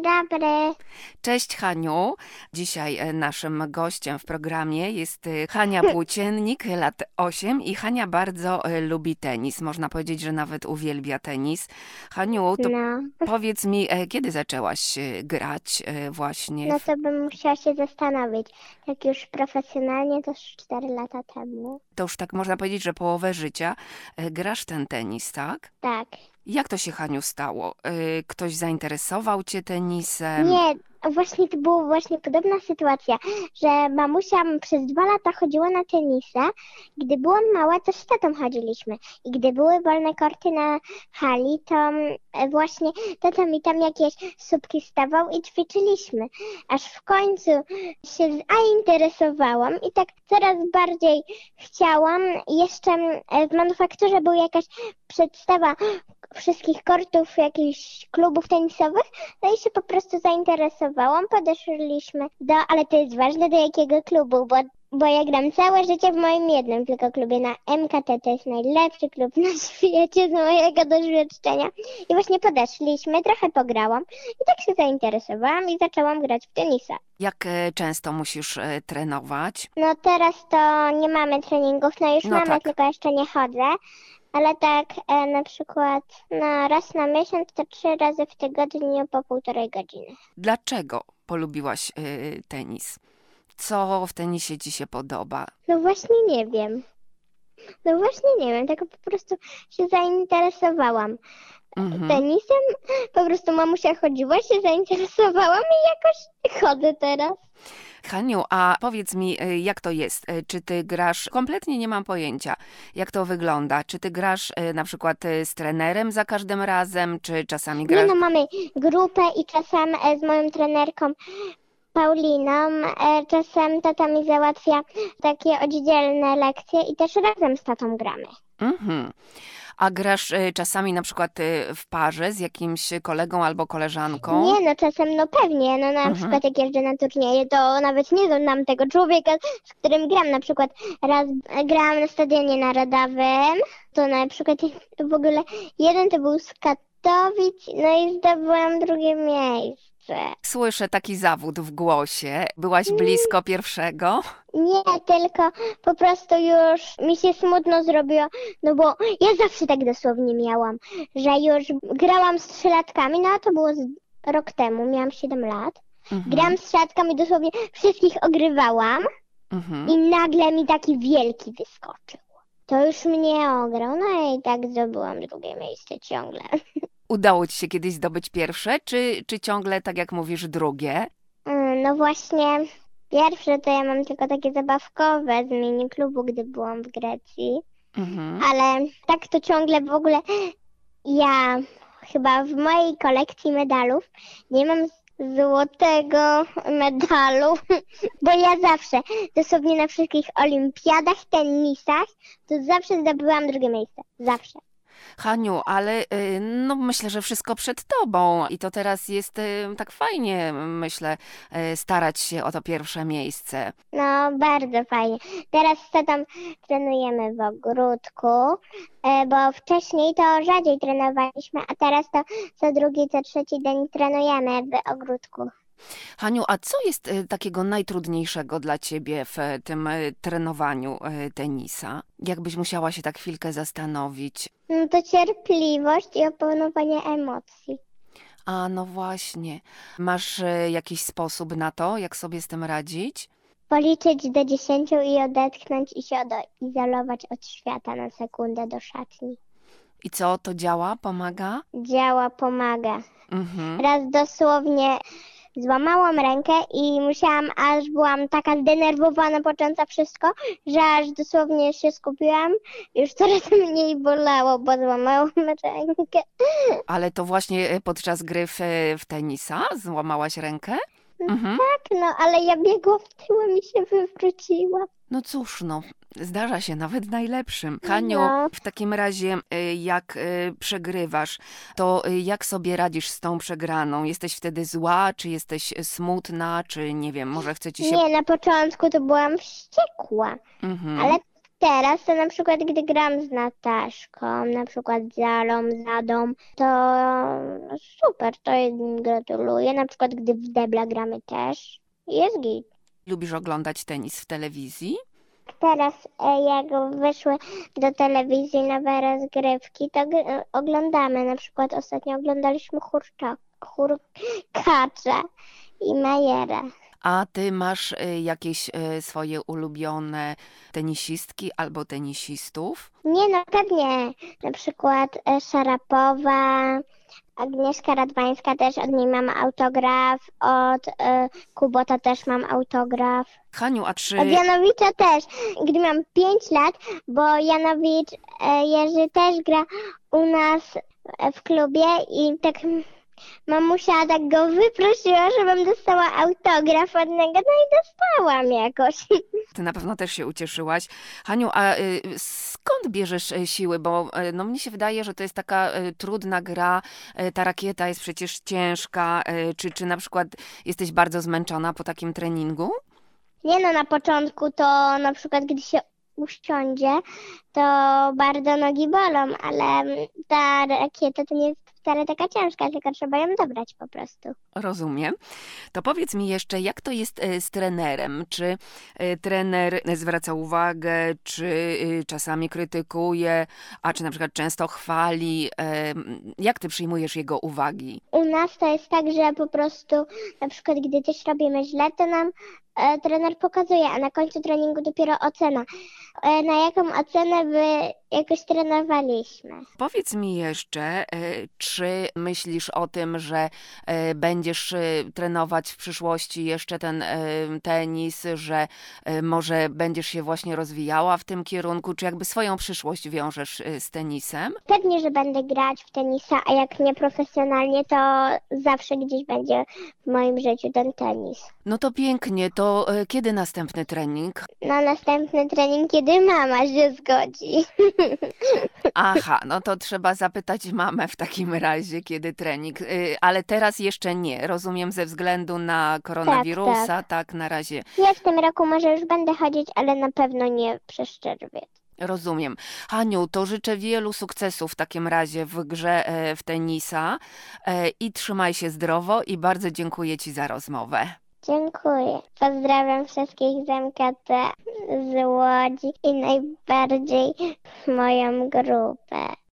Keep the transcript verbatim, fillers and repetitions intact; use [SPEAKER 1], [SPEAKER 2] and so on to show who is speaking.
[SPEAKER 1] dobry.
[SPEAKER 2] Cześć Haniu. Dzisiaj e, naszym gościem w programie jest e, Hania Płóciennik, lat osiem i Hania bardzo e, lubi tenis. Można powiedzieć, że nawet uwielbia tenis. Haniu, to
[SPEAKER 1] No,
[SPEAKER 2] powiedz mi, e, kiedy zaczęłaś e, grać e, właśnie?
[SPEAKER 1] no
[SPEAKER 2] W...
[SPEAKER 1] to bym musiała się zastanowić. Tak już profesjonalnie to już cztery lata temu.
[SPEAKER 2] To już tak można powiedzieć, że połowę życia e, grasz ten tenis, tak?
[SPEAKER 1] Tak.
[SPEAKER 2] Jak to się, Haniu, stało? E, Ktoś zainteresował cię tenisem?
[SPEAKER 1] Nie, właśnie to była właśnie podobna sytuacja, że mamusia przez dwa lata chodziła na tenisa. Gdy byłam mała, to z tatą chodziliśmy. I gdy były wolne korty na hali, to mm, właśnie tata mi tam jakieś słupki stawał i ćwiczyliśmy. Aż w końcu się zainteresowałam i tak coraz bardziej chciałam. Jeszcze mm, w manufakturze była jakaś przedstawa wszystkich kortów jakichś klubów tenisowych, no i się po prostu zainteresowałam, podeszliśmy do, ale to jest ważne, do jakiego klubu, bo, bo ja gram całe życie w moim jednym tylko klubie, na M K T, to jest najlepszy klub na świecie z mojego doświadczenia. I właśnie podeszliśmy, trochę pograłam i tak się zainteresowałam i zaczęłam grać w tenisa.
[SPEAKER 2] Jak e, często musisz e, trenować?
[SPEAKER 1] No teraz to nie mamy treningów, no już
[SPEAKER 2] No
[SPEAKER 1] mamy,
[SPEAKER 2] tak.
[SPEAKER 1] tylko jeszcze nie chodzę. Ale tak e, na przykład no, raz na miesiąc to trzy razy w tygodniu po półtorej godziny.
[SPEAKER 2] Dlaczego polubiłaś y, tenis? Co w tenisie ci się podoba?
[SPEAKER 1] No właśnie nie wiem. No właśnie nie wiem, tylko po prostu się zainteresowałam
[SPEAKER 2] Mhm.
[SPEAKER 1] tenisem. Po prostu mamusia chodziła, się zainteresowałam i jakoś chodzę teraz.
[SPEAKER 2] Haniu, a powiedz mi, y, jak to jest? Y, Czy ty grasz? Kompletnie nie mam pojęcia, jak to wygląda. Czy ty grasz y, na przykład y, z trenerem za każdym razem, czy czasami
[SPEAKER 1] Nie
[SPEAKER 2] grasz...
[SPEAKER 1] no, mamy grupę i czasem e, z moją trenerką Pauliną, e, czasem tata mi załatwia takie oddzielne lekcje i też razem z tatą gramy.
[SPEAKER 2] Mhm. A grasz y, czasami na przykład y, w parze z jakimś kolegą albo koleżanką?
[SPEAKER 1] Nie, no czasem no pewnie, no na
[SPEAKER 2] Mhm.
[SPEAKER 1] przykład jak jeżdżę na turnieje, to nawet nie znam tego człowieka, z którym gram. Na przykład raz grałam na Stadionie Narodowym, to na przykład w ogóle jeden to był z Katowic, no i zdobyłam drugie miejsce.
[SPEAKER 2] Słyszę taki zawód w głosie. Byłaś blisko pierwszego?
[SPEAKER 1] Nie, tylko po prostu już mi się smutno zrobiło, no bo ja zawsze tak dosłownie miałam, że już grałam z trzylatkami, no a to było z rok temu, miałam siedem lat.
[SPEAKER 2] Mhm.
[SPEAKER 1] Gram z trzylatkami, dosłownie wszystkich ogrywałam
[SPEAKER 2] Mhm.
[SPEAKER 1] i nagle mi taki wielki wyskoczył. To już mnie ograł, no i tak zdobyłam drugie miejsce ciągle.
[SPEAKER 2] Udało ci się kiedyś zdobyć pierwsze, czy, czy ciągle, tak jak mówisz, drugie?
[SPEAKER 1] Mm, No właśnie, pierwsze to ja mam tylko takie zabawkowe z miniklubu, gdy byłam w Grecji.
[SPEAKER 2] Mhm.
[SPEAKER 1] Ale tak to ciągle w ogóle ja chyba w mojej kolekcji medalów nie mam złotego medalu, bo ja zawsze, dosłownie na wszystkich olimpiadach, tenisach, to zawsze zdobyłam drugie miejsce. Zawsze.
[SPEAKER 2] Haniu, ale y, no myślę, że wszystko przed tobą i to teraz jest y, tak fajnie, myślę, y, starać się o to pierwsze miejsce.
[SPEAKER 1] No, bardzo fajnie. Teraz z tatą trenujemy w ogródku, e, bo wcześniej to rzadziej trenowaliśmy, a teraz to co drugi, co trzeci dzień trenujemy w ogródku.
[SPEAKER 2] Haniu, a co jest y, takiego najtrudniejszego dla ciebie w y, tym y, trenowaniu y, tenisa? Jakbyś musiała się tak chwilkę zastanowić.
[SPEAKER 1] No to cierpliwość i opanowanie emocji.
[SPEAKER 2] A no właśnie, masz y, jakiś sposób na to, jak sobie z tym radzić?
[SPEAKER 1] Policzyć do dziesięciu i odetchnąć i się odizolować od świata na sekundę do szatni.
[SPEAKER 2] I co, to działa, pomaga?
[SPEAKER 1] Działa, pomaga.
[SPEAKER 2] Mhm.
[SPEAKER 1] Raz dosłownie złamałam rękę i musiałam, aż byłam taka zdenerwowana, płacząca wszystko, że aż dosłownie się skupiłam. Już coraz mniej bolało, bo złamałam rękę.
[SPEAKER 2] Ale to właśnie y, podczas gry w, w tenisa złamałaś rękę? Mhm.
[SPEAKER 1] Tak, no, ale ja biegłam tyłem i się wywróciła.
[SPEAKER 2] No cóż, no, zdarza się nawet najlepszym. Haniu,
[SPEAKER 1] No.
[SPEAKER 2] w takim razie, y, jak y, przegrywasz, to y, jak sobie radzisz z tą przegraną? Jesteś wtedy zła, czy jesteś smutna, czy nie wiem, może chce ci się...
[SPEAKER 1] Nie, na początku to byłam wściekła,
[SPEAKER 2] Mhm.
[SPEAKER 1] ale Teraz to na przykład, gdy gram z Nataszką, na przykład z Alą, z Adą, to super, to im gratuluję. Na przykład, gdy w debla gramy też, jest git.
[SPEAKER 2] Lubisz oglądać tenis w telewizji?
[SPEAKER 1] Teraz e, jak wyszły do telewizji nowe rozgrywki, to g- oglądamy. Na przykład ostatnio oglądaliśmy Hurcza, Hurkacza i Majerę.
[SPEAKER 2] A ty masz y, jakieś y, swoje ulubione tenisistki albo tenisistów?
[SPEAKER 1] Nie, no pewnie. Na przykład e, Szarapowa, Agnieszka Radwańska też, od niej mam autograf, od e, Kubota też mam autograf.
[SPEAKER 2] Haniu, a czy...
[SPEAKER 1] Od Janowicza też, gdy mam pięć lat, bo Janowicz e, Jerzy też gra u nas e, w klubie i tak mm, mamusia tak go wyprosiła, żebym dostała autograf od niego, no i dostałam jakoś.
[SPEAKER 2] Ty na pewno też się ucieszyłaś. Haniu, a y, skąd bierzesz y, siły? Bo y, no, mnie się wydaje, że to jest taka y, trudna gra. Y, ta rakieta jest przecież ciężka. Y, czy, czy na przykład jesteś bardzo zmęczona po takim treningu?
[SPEAKER 1] Nie no, na początku to na przykład gdy się usiądzie, to bardzo nogi bolą, ale mm, ta rakieta to nie jest wcale taka ciężka, tylko trzeba ją dobrać po prostu.
[SPEAKER 2] Rozumiem. To powiedz mi jeszcze, jak to jest y, z trenerem? Czy y, trener zwraca uwagę, czy y, czasami krytykuje, a czy na przykład często chwali? Y, Jak ty przyjmujesz jego uwagi?
[SPEAKER 1] U nas to jest tak, że po prostu na przykład gdy coś robimy źle, to nam e, trener pokazuje, a na końcu treningu dopiero ocena. E, na jaką ocenę by jakoś trenowaliśmy.
[SPEAKER 2] Powiedz mi jeszcze, y, czy myślisz o tym, że y, będziesz y, trenować w przyszłości jeszcze ten y, tenis, że y, może będziesz się właśnie rozwijała w tym kierunku, czy jakby swoją przyszłość wiążesz y, z tenisem?
[SPEAKER 1] Pewnie, że będę grać w tenisa, a jak nie profesjonalnie, to zawsze gdzieś będzie w moim życiu ten tenis.
[SPEAKER 2] No to pięknie, to y, kiedy następny trening?
[SPEAKER 1] Na następny trening, kiedy mama się zgodzi.
[SPEAKER 2] Aha, no to trzeba zapytać mamę w takim razie, kiedy trening, Y, ale teraz jeszcze nie, rozumiem, ze względu na koronawirusa,
[SPEAKER 1] tak.
[SPEAKER 2] tak, na razie.
[SPEAKER 1] Nie w tym roku może już będę chodzić, ale na pewno nie przez czerwiec.
[SPEAKER 2] Rozumiem. Haniu, to życzę wielu sukcesów w takim razie w grze e, w tenisa e, i trzymaj się zdrowo i bardzo dziękuję Ci za rozmowę.
[SPEAKER 1] Dziękuję. Pozdrawiam wszystkich z M K T, z Łodzi i najbardziej moją grupę.